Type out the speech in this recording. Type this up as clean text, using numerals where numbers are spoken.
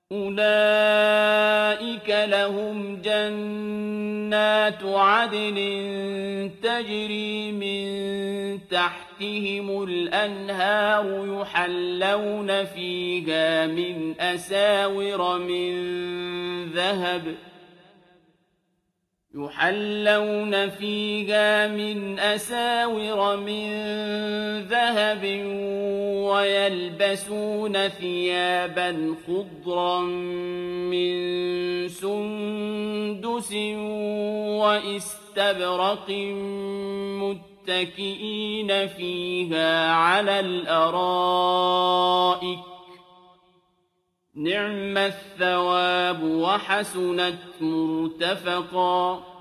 أُولَٰئِكَ لَهُمْ جَنَّاتُ عَدْنٍ تَجْرِي مِن تَحْتِهِمُ الْأَنْهَارُ يُحَلَّوْنَ فِيهَا مِنْ أَسَاوِرَ مِن ذَهَبٍ وَيَلْبَسُونَ ثِيَابًا خُضْرًا مِّن سُندُسٍ وَإِسْتَبْرَقٍ مُّتَّكِئِينَ فِيهَا عَلَى الْأَرَائِكِ ۚ نِعْمَ الثَّوَابُ وَحَسُنَتْ مُرْتَفَقًا